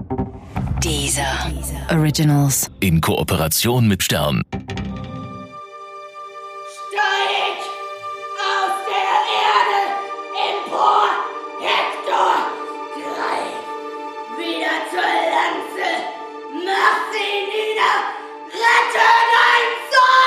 Deezer Originals. In Kooperation mit Stern. Steig aus der Erde empor, Hektor! Greif wieder zur Lanze! Mach sie nieder! Rette deinen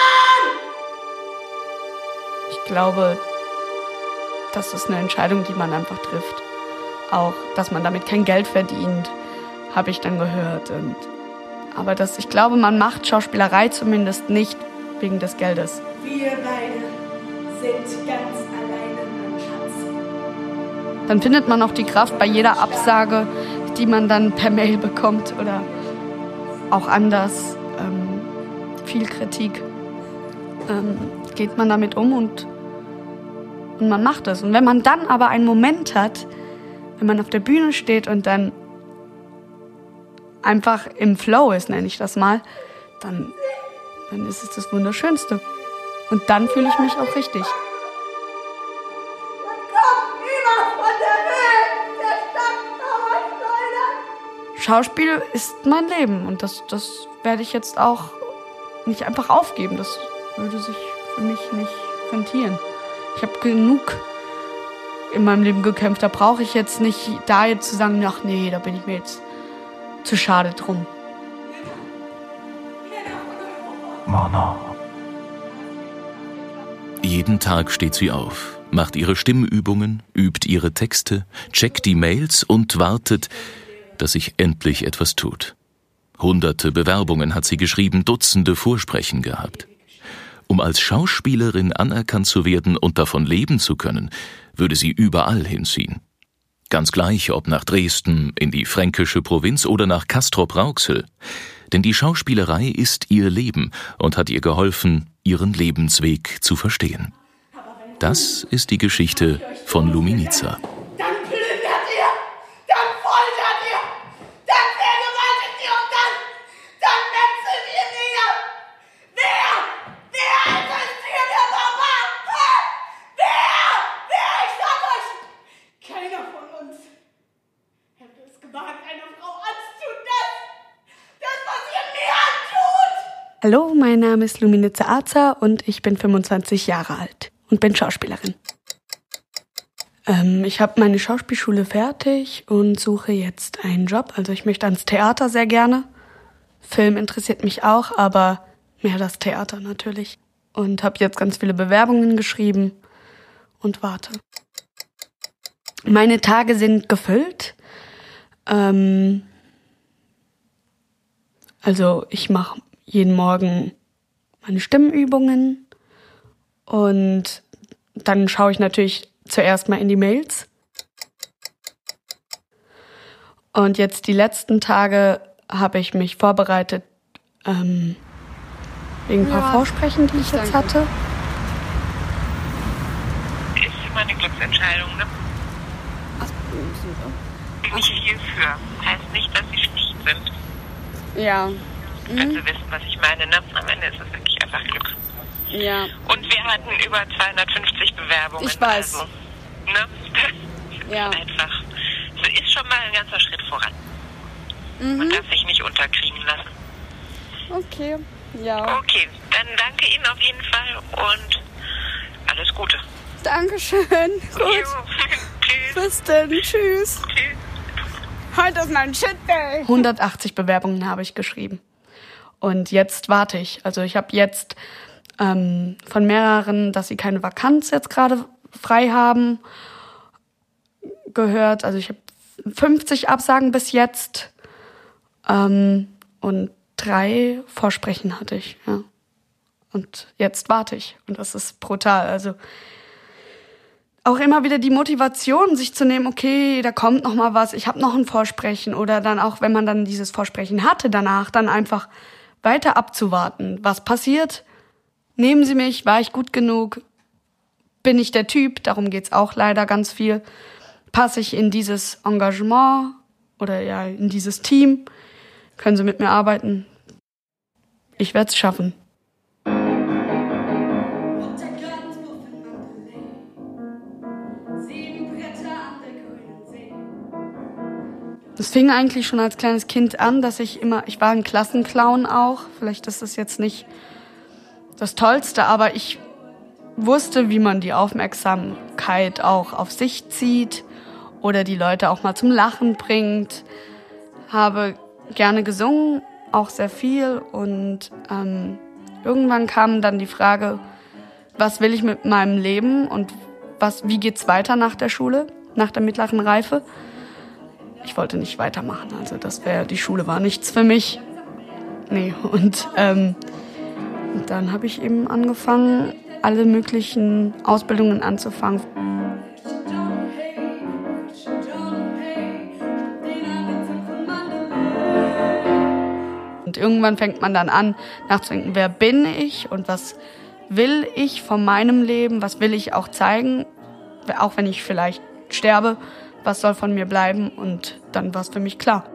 Sohn! Ich glaube, das ist eine Entscheidung, die man einfach trifft. Auch, dass man damit kein Geld verdient, habe ich dann gehört. Aber ich glaube, man macht Schauspielerei zumindest nicht wegen des Geldes. Wir beide sind ganz alleine, mein Schatz. Dann findet man auch die Kraft bei jeder Absage, die man dann per Mail bekommt oder auch anders. Viel Kritik. Geht man damit um und man macht es. Und wenn man dann aber einen Moment hat, wenn man auf der Bühne steht und dann einfach im Flow ist, nenne ich das mal, dann ist es das Wunderschönste. Und dann fühle ich mich auch richtig. Komm über von der Höhe der Stadtmauer schleudern! Schauspiel ist mein Leben und das werde ich jetzt auch nicht einfach aufgeben. Das würde sich für mich nicht rentieren. Ich habe genug in meinem Leben gekämpft. Da brauche ich jetzt nicht zu sagen, ach nee, da bin ich mir jetzt zu schade drum. Mona. Jeden Tag steht sie auf, macht ihre Stimmübungen, übt ihre Texte, checkt die Mails und wartet, dass sich endlich etwas tut. Hunderte Bewerbungen hat sie geschrieben, Dutzende Vorsprechen gehabt. Um als Schauspielerin anerkannt zu werden und davon leben zu können, würde sie überall hinziehen. Ganz gleich, ob nach Dresden, in die fränkische Provinz oder nach Castrop-Rauxel. Denn die Schauspielerei ist ihr Leben und hat ihr geholfen, ihren Lebensweg zu verstehen. Das ist die Geschichte von Luminica. Dann plündert ihr, dann foltert ihr, dann vergewaltigt ihr und dann metzelt ihr nieder. Wer ist hier der Barbar? Wer? Ich sag euch, keiner von uns hätte es gewagt, einer Frau anzutun, das, was ihr mir antut. Hallo, mein Name ist Luminica Aza und ich bin 25 Jahre alt und bin Schauspielerin. Ich habe meine Schauspielschule fertig und suche jetzt einen Job. Also ich möchte ans Theater sehr gerne. Film interessiert mich auch, aber mehr das Theater natürlich. Und habe jetzt ganz viele Bewerbungen geschrieben und warte. Meine Tage sind gefüllt. Also ich mache jeden Morgen meine Stimmübungen und dann schaue ich natürlich zuerst mal in die Mails. Und jetzt die letzten Tage habe ich mich vorbereitet wegen ein paar Vorsprechen, die ich jetzt hatte. Ist immer eine Glücksentscheidung, ne? Bin ich viel für. Heißt nicht, dass sie schlecht sind. Ja. Wenn sie wissen, was ich meine, ne? Am Ende ist es wirklich einfach Glück. Ja. Und wir hatten über 250 Bewerbungen. Ich weiß. Also, ne? Ja. Einfach. Es ist schon mal ein ganzer Schritt voran. Man darf sich nicht unterkriegen lassen. Okay. Ja. Okay, dann danke Ihnen auf jeden Fall und alles Gute. Dankeschön. Gut. Jo. Tschüss. Bis dann. Tschüss. Tschüss. Heute ist mein Shit-Day. 180 Bewerbungen habe ich geschrieben. Und jetzt warte ich. Also ich habe jetzt von mehreren, dass sie keine Vakanz jetzt gerade frei haben, gehört. Also ich habe 50 Absagen bis jetzt. Und 3 Vorsprechen hatte ich. Ja. Und jetzt warte ich. Und das ist brutal. Also auch immer wieder die Motivation, sich zu nehmen, okay, da kommt noch mal was, ich habe noch ein Vorsprechen. Oder dann auch, wenn man dann dieses Vorsprechen hatte, danach dann einfach weiter abzuwarten. Was passiert? Nehmen Sie mich? War ich gut genug? Bin ich der Typ? Darum geht's auch leider ganz viel. Passe ich in dieses Engagement oder ja in dieses Team? Können Sie mit mir arbeiten? Ich werde es schaffen. Es Es fing eigentlich schon als kleines Kind an, dass ich war ein Klassenclown auch. Vielleicht ist das jetzt nicht das Tollste, aber ich wusste, wie man die Aufmerksamkeit auch auf sich zieht oder die Leute auch mal zum Lachen bringt. Habe gerne gesungen, auch sehr viel. Und irgendwann kam dann die Frage, was will ich mit meinem Leben und wie geht's weiter nach der Schule, nach der mittleren Reife? Ich wollte nicht weitermachen, also die Schule war nichts für mich. Nee, und dann habe ich eben angefangen, alle möglichen Ausbildungen anzufangen. Und irgendwann fängt man dann an, nachzudenken, wer bin ich und was will ich von meinem Leben, was will ich auch zeigen, auch wenn ich vielleicht sterbe, was soll von mir bleiben, und dann war es für mich klar.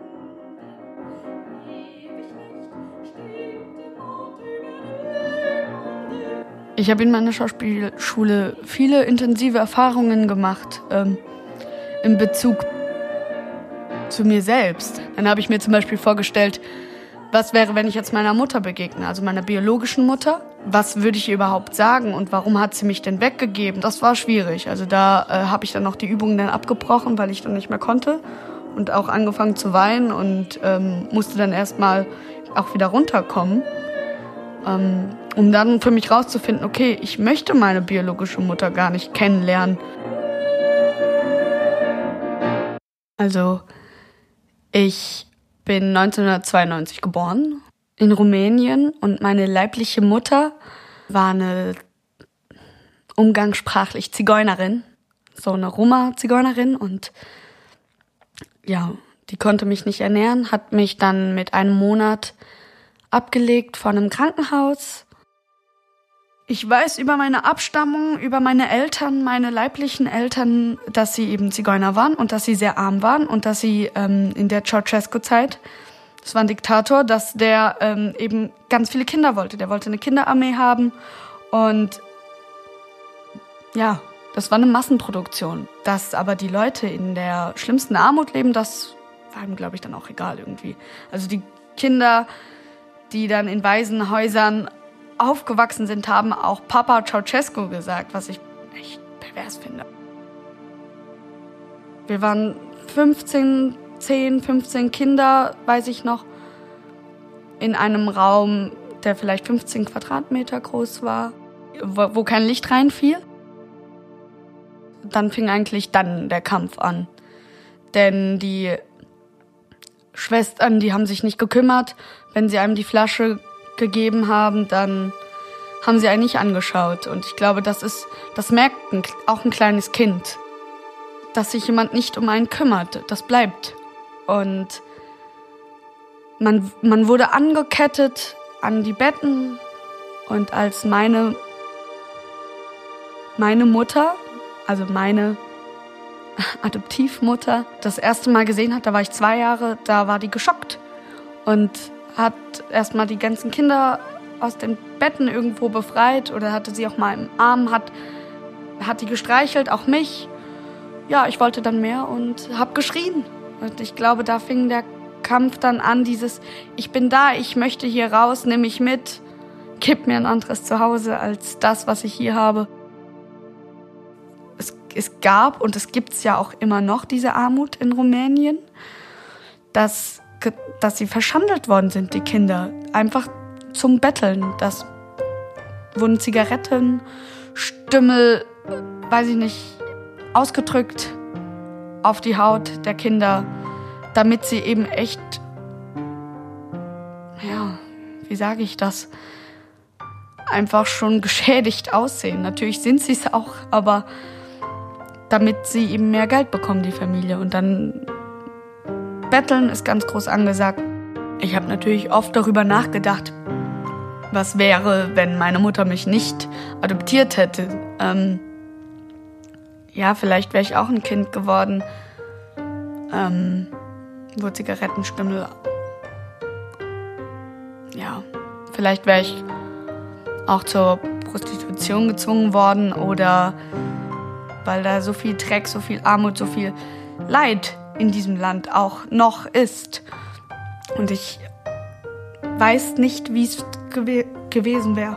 Ich habe in meiner Schauspielschule viele intensive Erfahrungen gemacht in Bezug zu mir selbst. Dann habe ich mir zum Beispiel vorgestellt, was wäre, wenn ich jetzt meiner Mutter begegne, also meiner biologischen Mutter? Was würde ich ihr überhaupt sagen und warum hat sie mich denn weggegeben? Das war schwierig. Also da habe ich dann noch die Übungen dann abgebrochen, weil ich dann nicht mehr konnte und auch angefangen zu weinen und musste dann erstmal auch wieder runterkommen, um dann für mich rauszufinden, okay, ich möchte meine biologische Mutter gar nicht kennenlernen. Also ich bin 1992 geboren in Rumänien und meine leibliche Mutter war eine umgangssprachlich Zigeunerin, so eine Roma-Zigeunerin, und ja, die konnte mich nicht ernähren, hat mich dann mit 1 Monat abgelegt von einem Krankenhaus. Ich weiß über meine Abstammung, über meine Eltern, meine leiblichen Eltern, dass sie eben Zigeuner waren und dass sie sehr arm waren und dass sie in der Ceausescu-Zeit, das war ein Diktator, dass der eben ganz viele Kinder wollte. Der wollte eine Kinderarmee haben und ja, das war eine Massenproduktion. Dass aber die Leute in der schlimmsten Armut leben, das war ihm, glaube ich, dann auch egal irgendwie. Also die Kinder, die dann in Waisenhäusern aufgewachsen sind, haben auch Papa Ceausescu gesagt, was ich echt pervers finde. Wir waren 15 Kinder, weiß ich noch, in einem Raum, der vielleicht 15 Quadratmeter groß war, wo kein Licht reinfiel. Dann fing eigentlich der Kampf an. Denn die Schwestern, die haben sich nicht gekümmert. Wenn sie einem die Flasche gegeben haben, dann haben sie einen nicht angeschaut. Und ich glaube, das merkt auch ein kleines Kind, dass sich jemand nicht um einen kümmert. Das bleibt. Und man wurde angekettet an die Betten. Und als meine Mutter, also meine Adoptivmutter, das erste Mal gesehen hat, da war ich 2 Jahre, da war die geschockt und hat erstmal die ganzen Kinder aus den Betten irgendwo befreit oder hatte sie auch mal im Arm, hat die gestreichelt, auch mich. Ja, ich wollte dann mehr und habe geschrien. Und ich glaube, da fing der Kampf dann an, dieses, ich bin da, ich möchte hier raus, nimm mich mit, gib mir ein anderes Zuhause als das, was ich hier habe. Es gab und es gibt es ja auch immer noch diese Armut in Rumänien, dass sie verschandelt worden sind, die Kinder, einfach zum Betteln. Das wurden Zigaretten, Stümmel, weiß ich nicht, ausgedrückt auf die Haut der Kinder, damit sie eben echt, ja, wie sage ich das, einfach schon geschädigt aussehen. Natürlich sind sie es auch, aber damit sie eben mehr Geld bekommen, die Familie. Und dann Betteln ist ganz groß angesagt. Ich habe natürlich oft darüber nachgedacht, was wäre, wenn meine Mutter mich nicht adoptiert hätte. Ja, vielleicht wäre ich auch ein Kind geworden, wo Zigarettenstümmel. Ja, vielleicht wäre ich auch zur Prostitution gezwungen worden oder weil da so viel Dreck, so viel Armut, so viel Leid in diesem Land auch noch ist. Und ich weiß nicht, wie es gewesen wäre.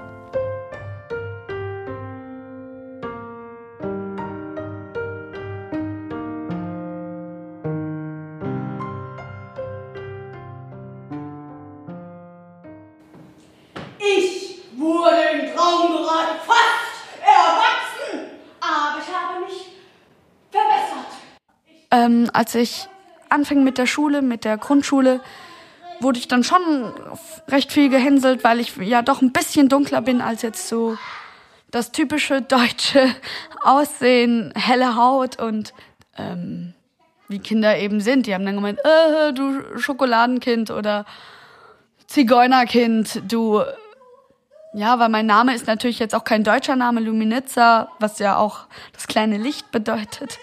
Ich wurde im Traum gerade fast erwachsen, aber ich habe mich verbessert. Als ich anfing mit der Schule, mit der Grundschule, wurde ich dann schon recht viel gehänselt, weil ich ja doch ein bisschen dunkler bin als jetzt so das typische deutsche Aussehen, helle Haut und wie Kinder eben sind. Die haben dann gemeint, du Schokoladenkind oder Zigeunerkind, du... Ja, weil mein Name ist natürlich jetzt auch kein deutscher Name, Luminitza, was ja auch das kleine Licht bedeutet.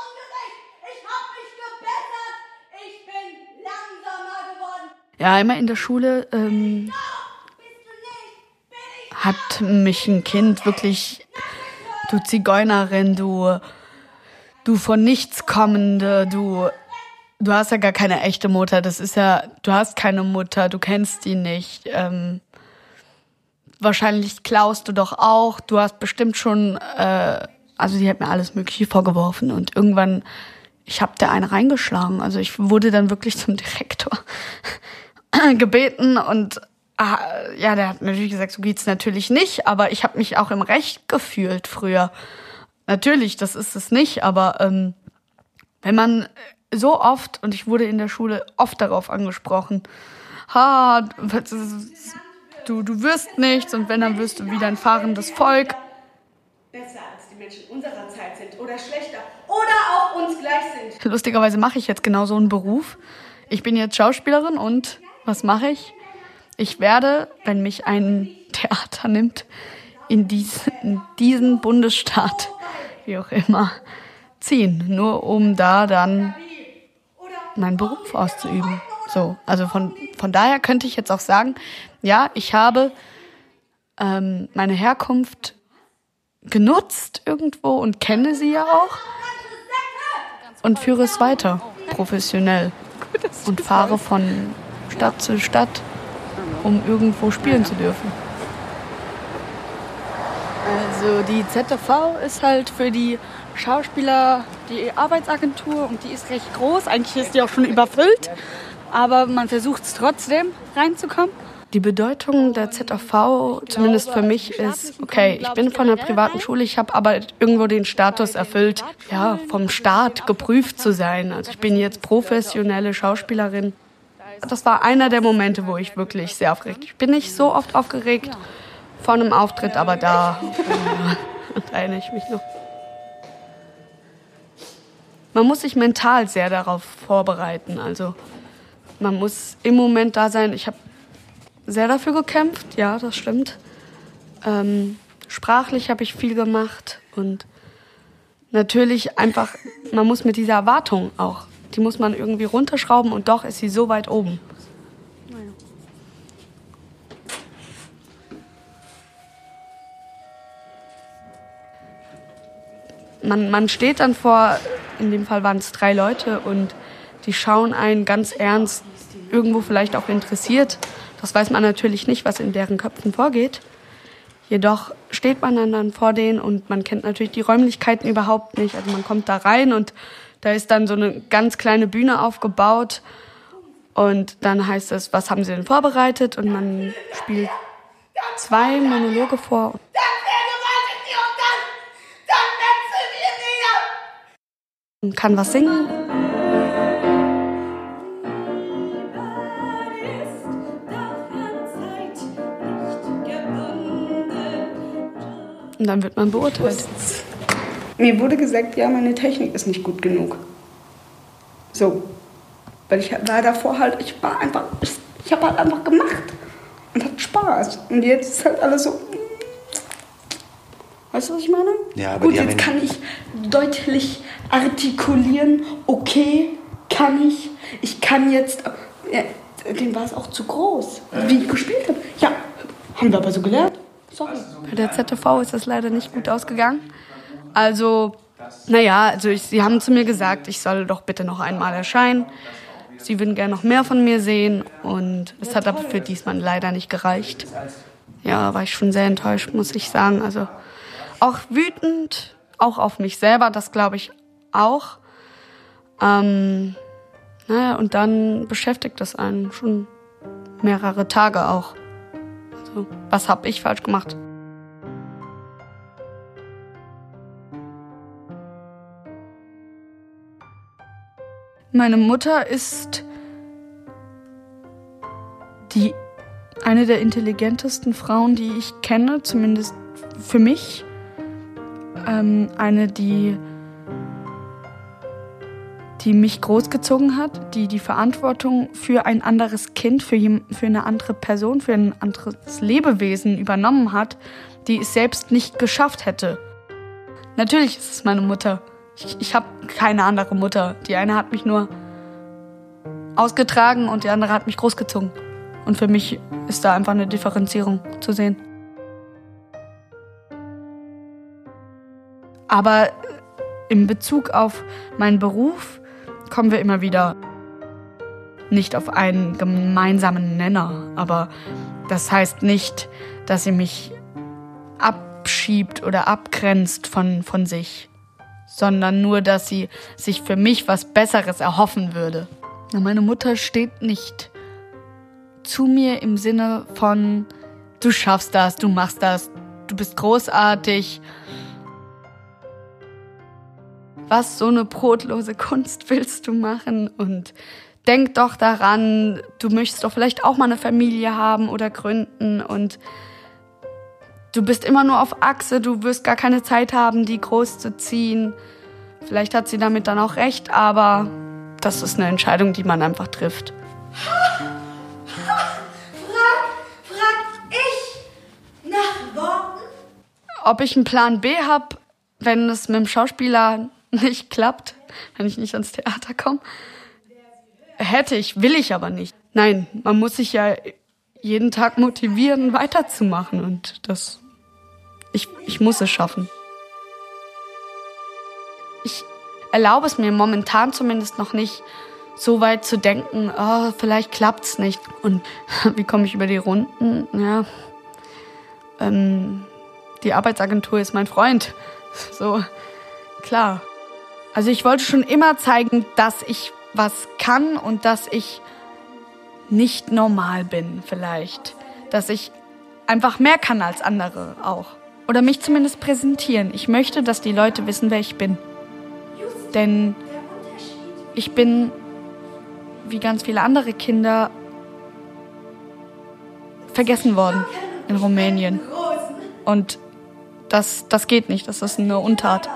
Ja, immer in der Schule hat mich ein Kind wirklich, du Zigeunerin, du von nichts kommende, du hast ja gar keine echte Mutter, das ist ja, du hast keine Mutter, du kennst die nicht, wahrscheinlich klaust du doch auch, du hast bestimmt schon, also die hat mir alles Mögliche vorgeworfen und irgendwann, ich habe der eine reingeschlagen, also ich wurde dann wirklich zum Direktor gebeten und ja, der hat natürlich gesagt, so geht's natürlich nicht, aber ich habe mich auch im Recht gefühlt früher. Natürlich, das ist es nicht, aber wenn man so oft, und ich wurde in der Schule oft darauf angesprochen, du wirst nichts und wenn, dann wirst du wieder ein fahrendes Volk. Besser als die Menschen unserer Zeit sind oder schlechter oder auch uns gleich sind. Lustigerweise mache ich jetzt genau so einen Beruf. Ich bin jetzt Schauspielerin und was mache ich? Ich werde, wenn mich ein Theater nimmt, in diesen Bundesstaat, wie auch immer, ziehen. Nur um da dann meinen Beruf auszuüben. So, also von daher könnte ich jetzt auch sagen, ja, ich habe meine Herkunft genutzt irgendwo und kenne sie ja auch und führe es weiter, professionell. Und fahre von Stadt zu Stadt, um irgendwo spielen zu dürfen. Also die ZTV ist halt für die Schauspieler die Arbeitsagentur und die ist recht groß. Eigentlich ist die auch schon überfüllt, aber man versucht es trotzdem reinzukommen. Die Bedeutung der ZTV, zumindest für mich, ist, okay, ich bin von einer privaten Schule, ich habe aber irgendwo den Status erfüllt, ja, vom Staat geprüft zu sein. Also ich bin jetzt professionelle Schauspielerin. Das war einer der Momente, wo ich wirklich sehr aufgeregt bin. Ich bin nicht so oft aufgeregt vor einem Auftritt, aber da erinnere ich mich noch. Man muss sich mental sehr darauf vorbereiten. Also man muss im Moment da sein. Ich habe sehr dafür gekämpft, ja, das stimmt. Sprachlich habe ich viel gemacht und natürlich einfach, man muss mit dieser Erwartung auch, die muss man irgendwie runterschrauben und doch ist sie so weit oben. Man steht dann vor, in dem Fall waren es 3 Leute und die schauen einen ganz ernst, irgendwo vielleicht auch interessiert. Das weiß man natürlich nicht, was in deren Köpfen vorgeht. Jedoch steht man dann vor denen und man kennt natürlich die Räumlichkeiten überhaupt nicht. Also man kommt da rein und da ist dann so eine ganz kleine Bühne aufgebaut. Und dann heißt es, was haben Sie denn vorbereitet? Und man spielt 2 Monologe vor. Dann vergewaltigt ihr und dann metzeln wir näher. Und kann was singen. Und dann wird man beurteilt. Mir wurde gesagt, ja, meine Technik ist nicht gut genug. So. Weil ich war davor halt, ich habe halt einfach gemacht. Und hat Spaß. Und jetzt ist halt alles so. Weißt du, was ich meine? Ja, aber gut, jetzt kann ich deutlich artikulieren. Okay, kann ich. Ich kann jetzt. Ja, dem war es auch zu groß, wie ich gespielt habe. Ja, haben wir aber so gelernt. Sorry. Bei der ZTV ist das leider nicht gut ausgegangen. Also Naja, also sie haben zu mir gesagt, ich soll doch bitte noch einmal erscheinen. Sie würden gerne noch mehr von mir sehen und es hat aber für diesmal leider nicht gereicht. Ja, war ich schon sehr enttäuscht, muss ich sagen. Also auch wütend, auch auf mich selber, das glaube ich auch. Naja, und dann beschäftigt das einen schon mehrere Tage auch. Also, was habe ich falsch gemacht? Meine Mutter ist eine der intelligentesten Frauen, die ich kenne, zumindest für mich. Eine, die mich großgezogen hat, die Verantwortung für ein anderes Kind, für eine andere Person, für ein anderes Lebewesen übernommen hat, die es selbst nicht geschafft hätte. Natürlich ist es meine Mutter. Ich habe keine andere Mutter. Die eine hat mich nur ausgetragen und die andere hat mich großgezogen. Und für mich ist da einfach eine Differenzierung zu sehen. Aber in Bezug auf meinen Beruf kommen wir immer wieder nicht auf einen gemeinsamen Nenner. Aber das heißt nicht, dass sie mich abschiebt oder abgrenzt von sich, sondern nur, dass sie sich für mich was Besseres erhoffen würde. Meine Mutter steht nicht zu mir im Sinne von, du schaffst das, du machst das, du bist großartig. Was, so eine brotlose Kunst willst du machen? Und denk doch daran, du möchtest doch vielleicht auch mal eine Familie haben oder gründen und du bist immer nur auf Achse, du wirst gar keine Zeit haben, die groß zu ziehen. Vielleicht hat sie damit dann auch recht, aber das ist eine Entscheidung, die man einfach trifft. Frag ich nach Worten? Ob ich einen Plan B habe, wenn es mit dem Schauspieler nicht klappt, wenn ich nicht ans Theater komme? Hätte ich, will ich aber nicht. Nein, man muss sich ja jeden Tag motivieren, weiterzumachen und ich muss es schaffen. Ich erlaube es mir momentan zumindest noch nicht, so weit zu denken, oh, vielleicht klappt's nicht. Und wie komme ich über die Runden? Ja, die Arbeitsagentur ist mein Freund. So, klar. Also ich wollte schon immer zeigen, dass ich was kann und dass ich nicht normal bin vielleicht. Dass ich einfach mehr kann als andere auch. Oder mich zumindest präsentieren. Ich möchte, dass die Leute wissen, wer ich bin. Denn ich bin, wie ganz viele andere Kinder, vergessen worden in Rumänien. Und das geht nicht, das ist eine Untat.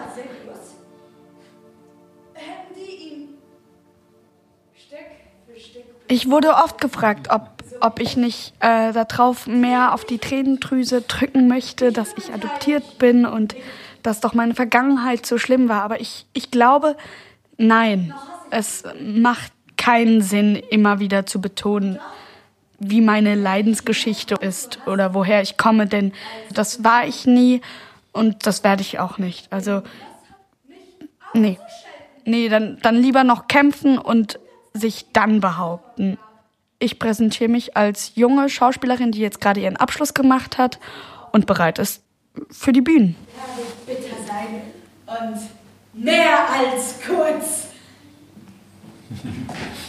Ich wurde oft gefragt, ob ich nicht darauf mehr auf die Tränendrüse drücken möchte, dass ich adoptiert bin und dass doch meine Vergangenheit so schlimm war. Aber ich glaube, nein, es macht keinen Sinn, immer wieder zu betonen, wie meine Leidensgeschichte ist oder woher ich komme, denn das war ich nie und das werde ich auch nicht. Also, nee, dann lieber noch kämpfen und sich dann behaupten. Ich präsentiere mich als junge Schauspielerin, die jetzt gerade ihren Abschluss gemacht hat und bereit ist für die Bühnen. Ja, wird bitter sein und mehr als kurz.